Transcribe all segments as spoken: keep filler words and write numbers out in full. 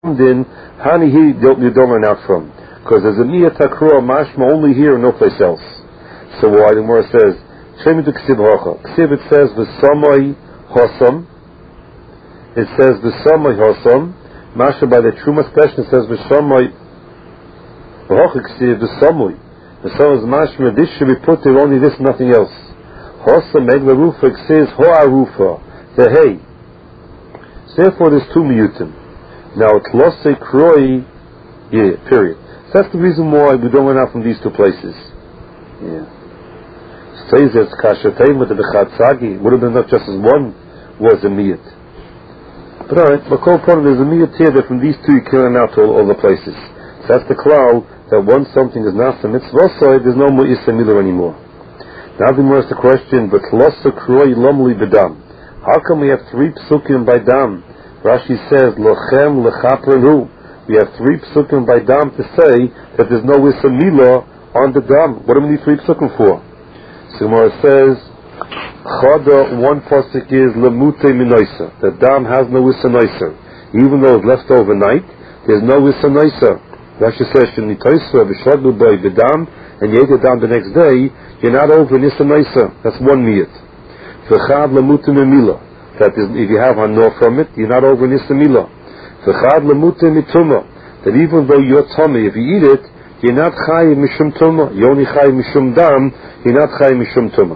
Din Hani he you don't learn out from, because there's a Miyat Takrua Mashma only here and no place else. So why the Gemara says Shemi to Ksiv Hocha. Ksiv it says V'samai Hosam. It says V'samai Hosam. Masha by the Truma special it says V'samai Hocha Ksiv V'samai. The V'samai is Mashma. This should be put there only this, nothing else. Hosam Egla Rufa says Hoa Rufa. The Hey. So therefore there's two Miyutim. Now it's Losei Kroi, yeah, period. So that's the reason why we don't run out from these two places. Yeah. Says it's Kashatayim with the Bechad Sagi. Would have been enough just as one was a Miyat. But alright, Makol Pon, there's a Miyat here that from these two you can run out to all, all the places. So that's the cloud that once something is not a mitzvah, there's no more Issa Miller anymore. Now the more is the question, but Losei Kroi Lomli Bedam. How come we have three psukim by Dam? Rashi says, Lochem lechaprenu. We have three psukim by Dam to say that there's no Issa Mila on the Dam. What do we need three psukim for? So Gemara says, Chada, one pasuk is Lemute Minoisa. The Dam has no Issa Noisa. Even though it's left overnight, there's no Issa Noisa. Rashi says, Shenitoisa, Vishadlu by the Dam, and you ate the Dam the next day, you're not over in Issa Noisa. That's one miyat. V'chad Lemute Mimila. That is, if you have hanor from it, you're not over Issa Mila. V'chad lemute mituma. That even though you're tummy, if you eat it, you're not chay mishum tuma. You only chay mishum dam. You're not chay mishum tuma.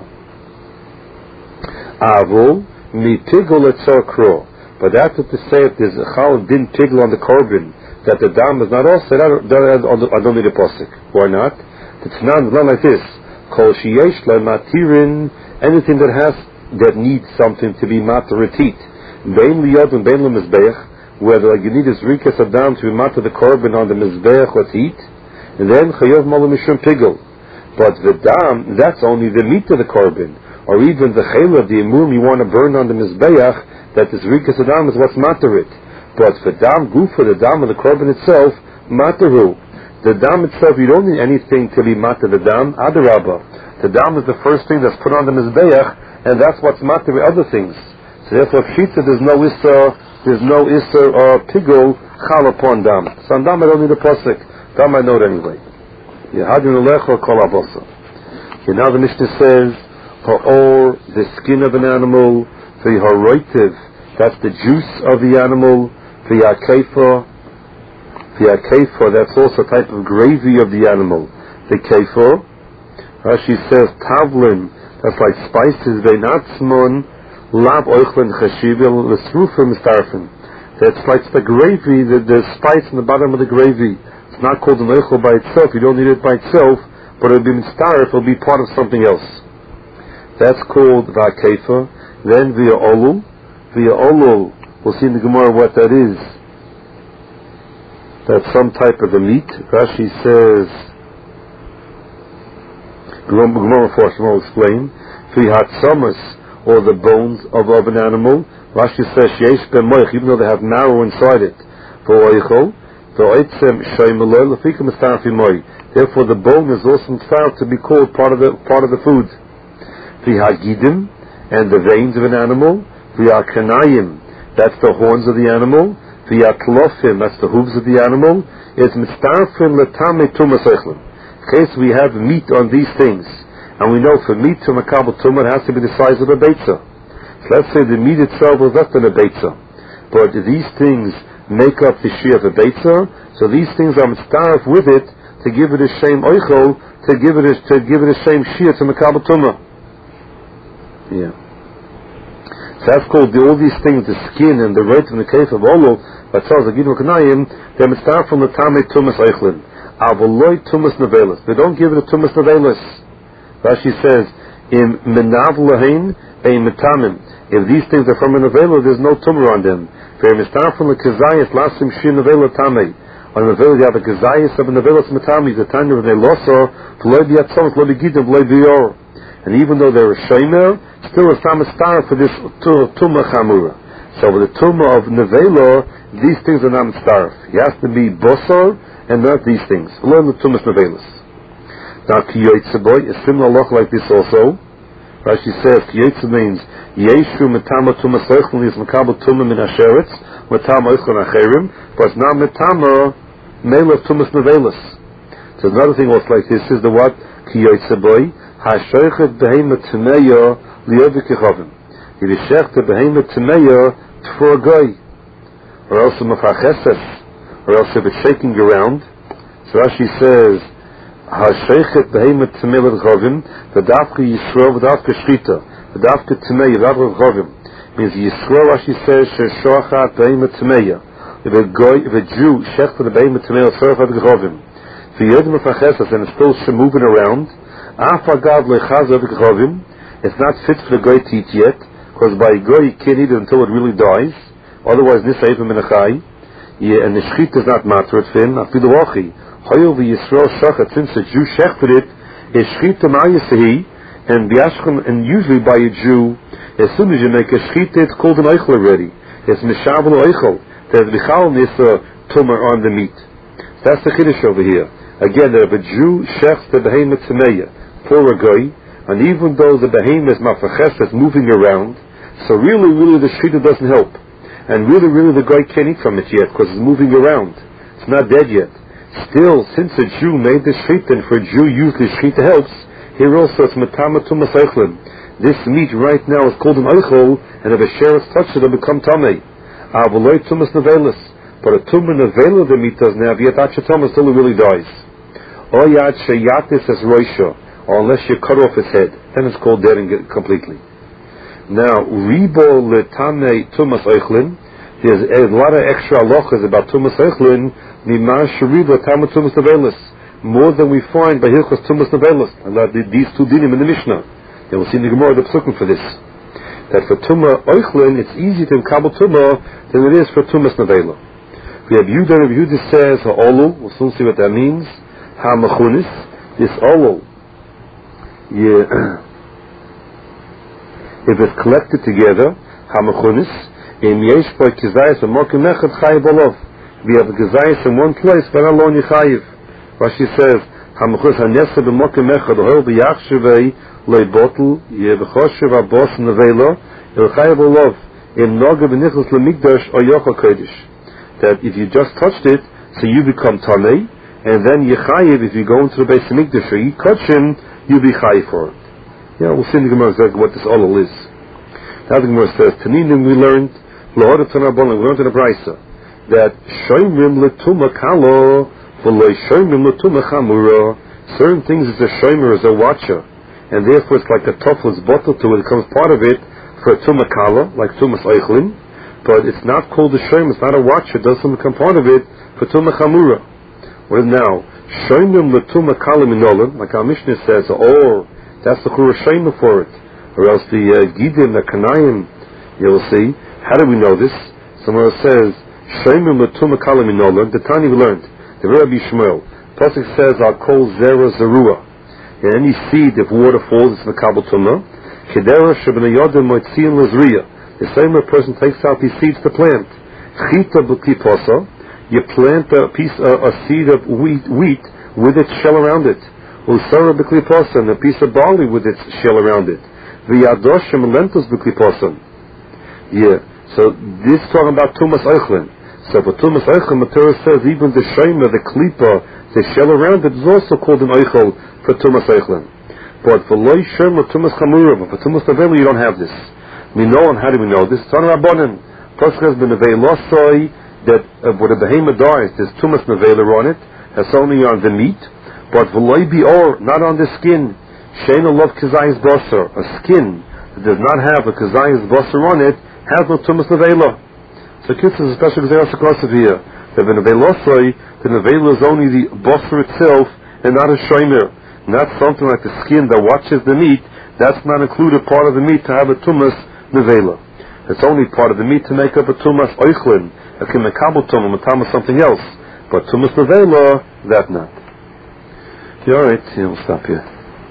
Avol mipigol etzor kro. But after to say if there's a chal din pigol on the korban, that the dam is not also, I don't need a posik. Why not? It's not, it's not like this. Kol sheyesh la matirin. Anything that has that needs something to be matter retit. Bein liyod and bein lemizbeach, where like you need is rikas adam to be matter the korban on the mizbeach let's eat, and then chayov malu mishum pigel. But the dam, that's only the meat of the korban, or even the chayla of the imum you want to burn on the mizbeach, that is rikas adam is what's matter it. But for dam gufa, the dam of the korban itself, materu. The dam itself, you don't need anything to be matter the dam. Adarabba, the dam is the first thing that's put on the mizbeach, and that's what's matter with other things. So therefore, Pshita, there's no Issa, there's no Issa or Pigol Chal upon Dam. So on Dam I don't need a Pasuk. Dam I know it anyway. Yehadin Alecha Kol Abosa. Okay, now the Mishnah says, Ha'or, the skin of an animal, V'Haroitiv, that's the juice of the animal, V'Yakefa, V'Yakefa, that's also a type of gravy of the animal. The Kefa, Rashi says, Tavlin, that's like spices. They not smon lab oichlin chashivil l'srufim starfim. That's like the gravy, the, the spice in the bottom of the gravy. It's not called an oichel by itself. You don't need it by itself, but it'll be mistarif. It'll be part of something else. That's called va'kefa. Then via olul, via olul. We'll see in the Gemara what that is. That's some type of a meat. Rashi says. Gemara first will explain. Fihatzamas, or the bones of, of an animal. Rashi says yesh ben moich, even though they have marrow inside it. V'oichol, v'oitzem shaymelol, lefikim estarfi moi. Therefore, the bone is also found to be called part of the part of the food. V'hagidim, and the veins of an animal. V'hakanayim, that's the horns of the animal. V'hatlofim, that's the hooves of the animal. It's mistarfim letame tumas eichlim. In case we have meat on these things, and we know for meat to makabel tumah it has to be the size of a beitza. So let's say the meat itself is less than a beitza, but these things make up the share of a beitza. So these things are starved with it to give it a shame oichol, to give it a, to give it a shame share to makabel tumah. Yeah. So that's called the, all these things, the skin and the right and the case of olol. But tells the gidu kanayim, they're starved from the tamei tumas oichlin. Avoloy tumas nevelis. They don't give it a tumas nevelis. Rashi says, "In menav lahain a metamim." If these things are from a nevela, there's no tumor on them. For mistar from the kazayis lasim shi nevela tamei. On the nevela, you have a kazayis of a nevelis metami. The time of the loso v'loy biatzon v'loy bigidim v'loy biyor. And even though they're a shomer, still a samastar for this tumah chamura. So with the tumah of nevela, these things are not mistar. It has to be bosor and not these things. Learn the tumas nevelis. Now kiyotze boy, a similar loch like this also. Rashi says kiyotze means yeshu metama tumas oichlin is makabel tumah min asheretz Matama Oichlin Acherim, but it's not Matama Mela Tumas Nevelis. So another thing also like this is the what? Ki Yoitzaboy, HaShoichet Behema Tmeya Liyodik Yechavim. It is Shech the Behema Tmeya for a guy. Or else a Mefacheses, or else if it's shaking around. So Rashi says, HaShoichet Behema Tmeya Liyodik Yechavim, V'davka Yisrael, V'davka Shchita, V'davka Tmeya, V'davka Yechavim. Means Yisrael, Rashi says, Sheshochat Behema Tmeya. If a guy, if a Jew, Shech the Behema Tmeya, Tzorchat Yechavim. And it's still moving around. It's not fit for the goy to eat yet, because by goy you can't eat it until it really dies. Otherwise, nisayim minachai. And the shchit is not matter of fin. Afiluachi. Hoyel v'Yisrael shachat. Since the Jew shechted it, is shchit ma'ayisahi. And biashchem, and usually by a Jew, as soon as you make a shchit, it's called an eichel already. It's mishavel eichel. There's bichal nisa tumor on the meat. That's the chiddush over here. Again, if a Jew shechs the behemoth tmeya for a guy, and even though the behemoth is mafaches is moving around, so really, really the shechita doesn't help, and really, really the guy can't eat from it yet because it's moving around. It's not dead yet. Still, since a Jew made the shechita, and for a Jew usually shechita helps, here also it's matama tumas eichlin. This meat right now is called an eichel, and if a sheretz touches it, it'll become tamei. Avaloi tumas nevelis. But a tumor nevela the meat doesn't have yet. Achatama still it really dies. Or yad sheyatis as roisha, or unless you cut off his head, then it's called dead and completely. Now, ribo letame tumas eichlin. There's a lot of extra halachas about tumas eichlin. Nimar sheribo tama tumas nevelis, more than we find by hilchos tumas nevelis. These two dinim in the Mishnah. And we'll see in the Gemara the psukim for this. That for tumah eichlin, it's easier to kabel tumah than it is for tumas nevela. We have Yudah, Rabbi Yudah says, ha'olu, we'll soon see what that means, ha'machunis, this olu, yeah, if it's collected together, ha'machunis, im yesh by kizayis, v'mokim echad chayiv olav, we have a kizayis in one place, but alone yichayiv. Rashi says, ha'machunis ha'nesa b'mokim echad, o'hel b'yachshevei, le'botel, ye b'choshev ha'bos nevela, il chayiv olav, im noga b'nichus l'mikdash, o yocha kodesh. That if you just touched it, so you become tamei, and then yechayiv, if you go into the Beis Hamikdash or you touch him, you be chayiv for it. Yeah, we'll see in the Gemara exactly what this olol is. Now the Gemara says, Taninim we learned, L'hodat Tanarbon, we learned in a brisa, that shoymrim l'tuma kalo, v'lo shoymrim l'tuma chamura. Certain things is a shomer, is a watcher, and therefore it's like a tofl's bottle to it, it becomes part of it for a tuma kala, like tumas eichlin. But it's not called a shoym, it's not a watch, it doesn't become part of it for tumah chamura. Well now, shoymim l'tumah kalim inolim, like our Mishnah says, or that's the chura shoyma for it, or else the uh, gidim, the kanayim, you'll see. How do we know this? Somewhere it says, shoymim l'tumah kalim inolim, the Tani we learned, the Rabbi Shmuel, Pasuk says, I'll call zera zerua. And any seed, if water falls, it's mekabel tumah. Chidera sheb'nayodim moitziin l'zriya. The same way a person takes out these seeds to plant. Chita b'kliposa, you plant a piece, uh, a seed of wheat, wheat with its shell around it. Usara b'kliposa, and a piece of barley with its shell around it. V'yadoshim lentils b'kliposa. Yeah. So this is talking about tumas eichlin. So for tumas eichlin, the Torah says even the shema, the klipa, the shell around it is also called an eichel for tumas eichlin. But for loy shema tumas chamura, but for tumas nevela you don't have this. We know, and how do we know this? It's on Rabbanan. Pasuk has been nevei losoi, that uh, when a behemoth dies, there's too much nevela on it. That's only on the meat. But v'loi bi'or, not on the skin. Shein love kazayis basar. A skin that does not have a kazayis basar on it has no tumas nevela. So kids is a special example here. That the nevei losoi, the nevela is only the basar itself, and not a shomer. Not something like the skin that watches the meat. That's not included part of the meat to have a tumas nevela. It's only part of the meat to make up a tumas oichlin, a kimekabel tumah, matama something else. But tumas nevela, that not. Okay, alright, yeah, we'll stop here.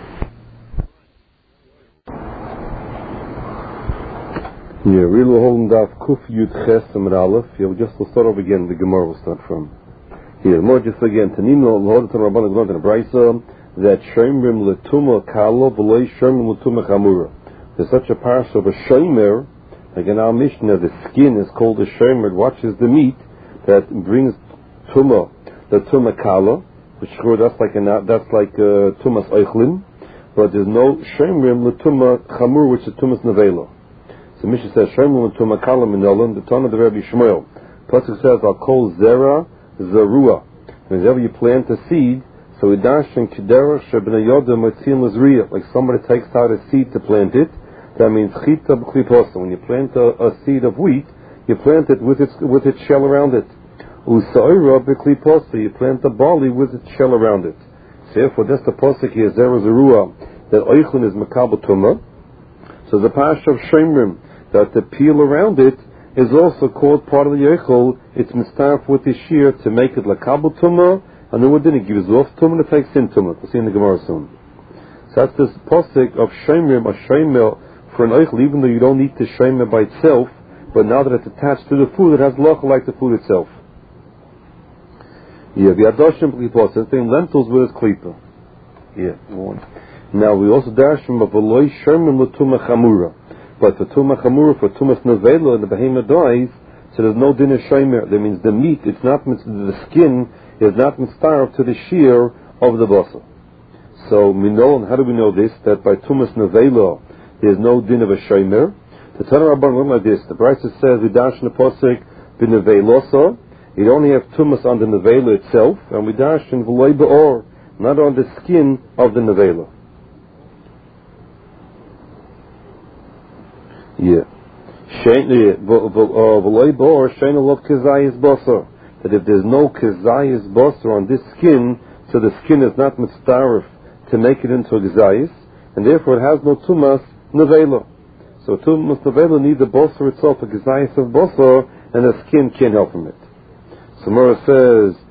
Yeah, really holding daf kuf yud ches amar aleph. Yeah, we'll just we'll start over again. The Gemara will start from here. More just again. Tanino l'hodat rabbanan g'lont in a brisa that shoymrim l'tumah kalo v'loi shoymrim l'tumah chamura. There's such a parsha of a shomer Like in our Mishnah, the skin is called a shomer. It watches the meat that brings tumah, the tumah kala, which that's like an, that's like uh, tumas oichlin, but there's no shomerim l'tumah chamur, which is tumas nevela. So Mishnah says shomerim l'tumah kala minolan. The ton of the Rabbi Shmuel. Pasuk says I'll call zera zerua. Whenever you plant a seed, so we dash in kederach shebnei yodam etzin l'zriya, like somebody takes out a seed to plant it. That means chita b'kliposa. When you plant a, a seed of wheat, you plant it with its with its shell around it. Usaira b'kliposa. You plant the barley with its shell around it. So therefore, that's the pasuk here, zera zerua, that oichlin is makabel tumah. So the parsha of shemrim, that the peel around it is also called part of the yochel. It's mistaf with the shear to make it lakabel tumah, and then what did it gives off tumah to take sin tumah. We'll see in the Gemara soon. So that's this pasuk of shemrim, a shemer for an oichel, even though you don't eat the shemer by itself, but now that it's attached to the food, it has locha like the food itself. Yeah, the adoshim klipa, it's saying lentils with its klipa. Yeah, one. Now we also dash from a veloy shemer l'tumah chamura, but for tumah chamura, for tumas nevela, and the behemoth dies, so there's no din of shemer. That means the meat, it's not the skin is not starved to the shear of the basar. So minol, how do we know this? That by tumas nevela there's no din of a shomer. The Tanna Rabban learn like this. The Brisa says we dash in the pasuk b'nevelosa. You only have tumas on the nevela itself, and we dash in v'loy be'or, not on the skin of the nevela. Yeah. V'loy be'or shein lo kezayis basar. That if there's no kezayis basar on this skin, so the skin is not mitzaref to make it into a kezayis, and therefore it has no tumas nevela. So tumas nevela needs the basar itself, a gezayis of basar, and the skin can't help from it. So Mora says